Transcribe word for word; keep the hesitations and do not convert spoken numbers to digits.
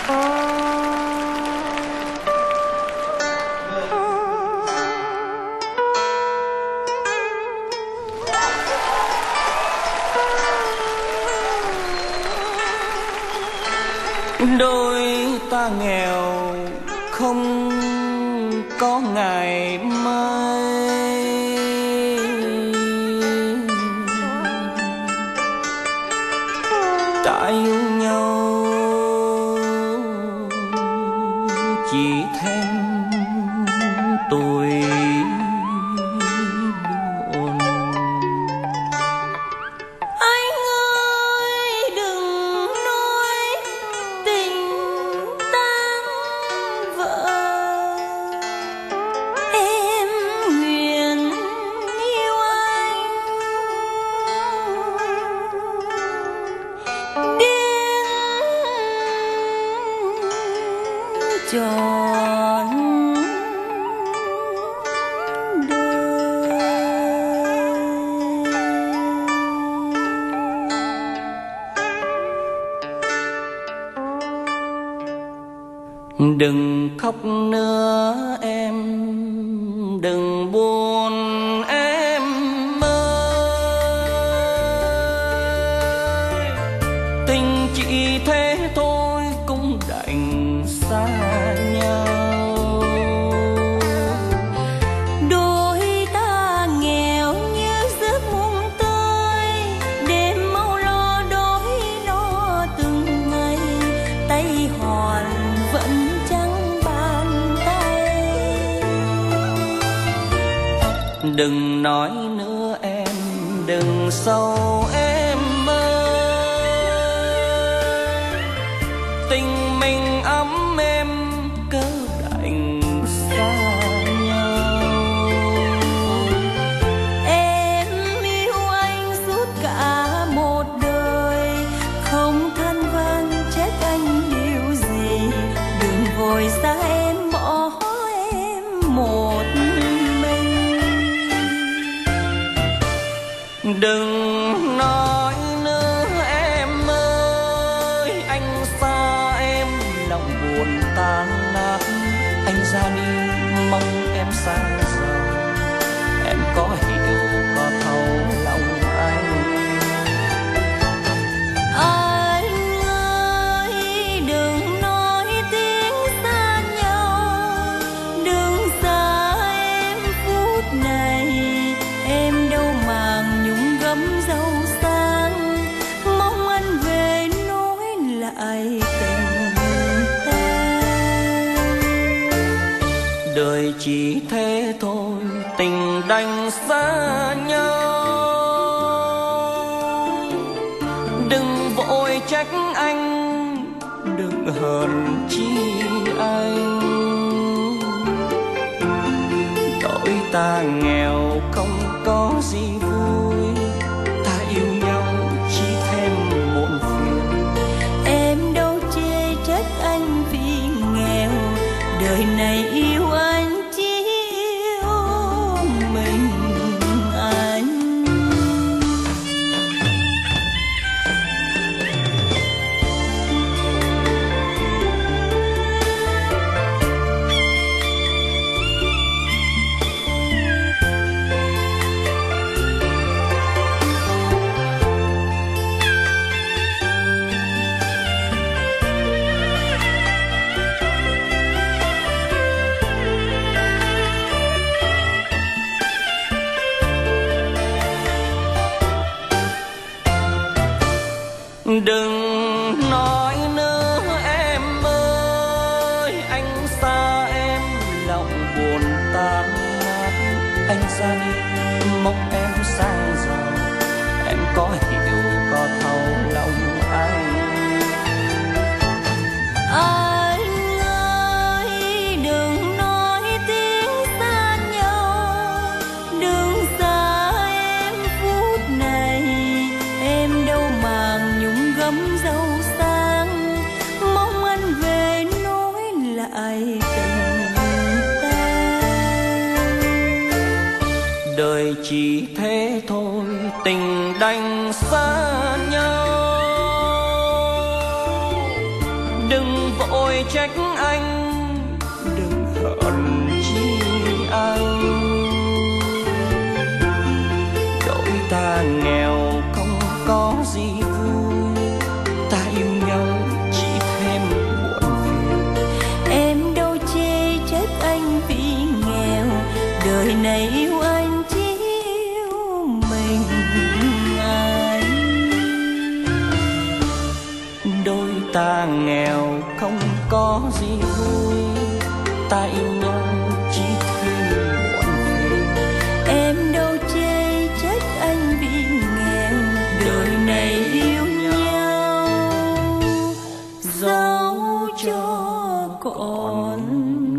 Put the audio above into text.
Đôi ta nghèo không có ngày mai, ta yêu nhau chỉ thêm tuổi buồn. Anh ơi đừng nói tình tan vỡ, em nguyện yêu anh đến trọn Đừng khóc nữa em, đừng buồn em ơi. Tình chỉ thế thôi cũng đành xa nhau. đôi ta nghèo như giấc mộng tươi, đêm mau lo đói lo từng ngày, tay hoàn vẫn trắng bàn tay. Đừng nói nữa em, đừng sâu em ơi. Tình mình ấm êm cớ đành xa nhau. Em yêu anh suốt cả một đời, không than van trách anh điều gì. Đừng vội xa em bỏ em một mình. Đừng nói nữa em ơi, anh xa em lòng buồn tan nát. Anh ra đi mong em sang giàu, em có hiểu có thấu lòng anh. Anh ơi đừng nói tiếng xa nhau, đừng xa em phút này. Em đâu màng nhung gấm dâu sang, mong anh về nối lại tình ta. Đời chỉ thế thôi, tình đành xa nhau. Đừng vội trách anh, đừng hờn chi anh. Đôi ta nghèo không có gì vui, ta yêu nhau chỉ thêm muộn phiền. Em đâu chê trách anh vì nghèo, đời này yêu anh chỉ yêu mình anh. Đừng nói nữa em ơi, anh xa em lòng buồn tan nát. Anh ra đi mong em sang giàu, em có hiểu có thấu lòng anh. Anh ơi đừng nói tiếng xa nhau, đừng xa em phút này. Em đâu màng nhung gấm dâu sang, mong anh về nối lại tình ta. Đời chỉ thế thôi, tình đành xa nhau. Đừng vội trách anh, đừng hận chi anh. Đôi ta nghèo không có gì vui, ta yêu nhau chỉ thêm buồn phiền. Em đâu chê trách anh vì nghèo, đời này yêu anh chỉ yêu mình anh. Đôi ta nghèo không có gì vui, ta yêu nhau chỉ thêm buồn phiền. Em đâu chê trách anh vì nghèo, đời này yêu nhau dẫu cho còn